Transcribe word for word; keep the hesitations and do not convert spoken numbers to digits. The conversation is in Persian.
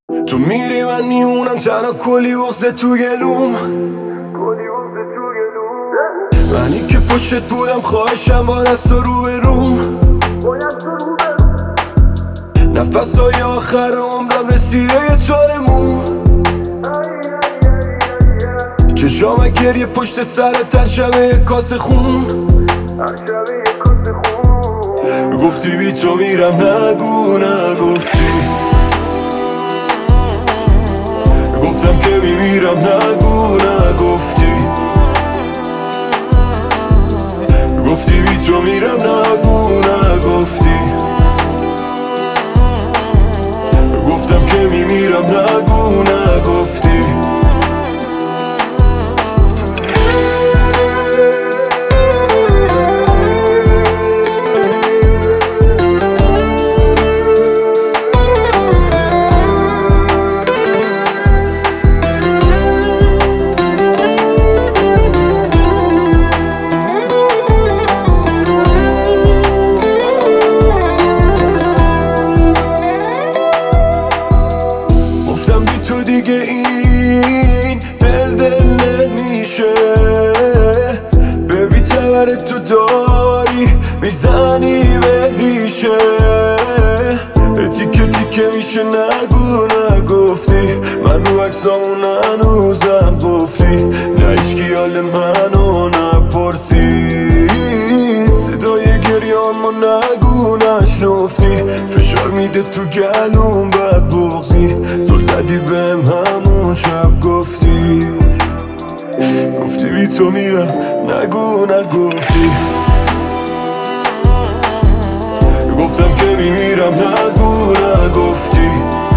تو میری من میمونم تنها کلی بغزه تو گلوم، منی که پشتت بودم خواهشم با دست و رو به روم. نفس های آخر عمرم رسیده یه چاره مو، چشام گریه پشت سرت هر شبه یه کاسه خون. گفتی بی تو میرم نگو نگفتی، گفتم که میمیرم نگو نگفتی، گفتی بی تو میرم نگو نگفتی، گفتم که میمیرم نگو نگفتی. تو دیگه این دل دل نمیشه، ببین تبرت تو داری میزنی به ریشه، تیکه تیکه میشه نگو نگفتی، من رو عکسامون هنوزم گفتی، نه ایشکی حال منو نپرسید، صدای گریانمو نگو نشنفتی، فشار میده تو گلوم بد بغزی، زل زدی بهم همون شب گفتی، گفتی بی تو میرم نگو نگفتی، گفتم که میمیرم نگو نگفتی.